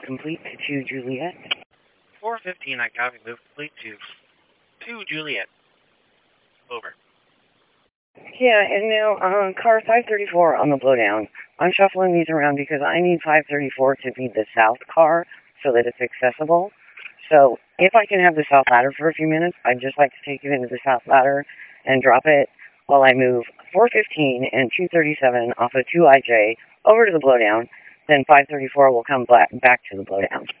complete to Juliet. 415, I copy. Move complete to Juliet. Over. Yeah, and now car 534 on the blowdown. I'm shuffling these around because I need 534 to be the south car so that it's accessible. So if I can have the south ladder for a few minutes, I'd just like to take it into the south ladder and drop it while I move 415 and 237 off of 2IJ over to the blowdown. Then 534 will come back to the blowdown.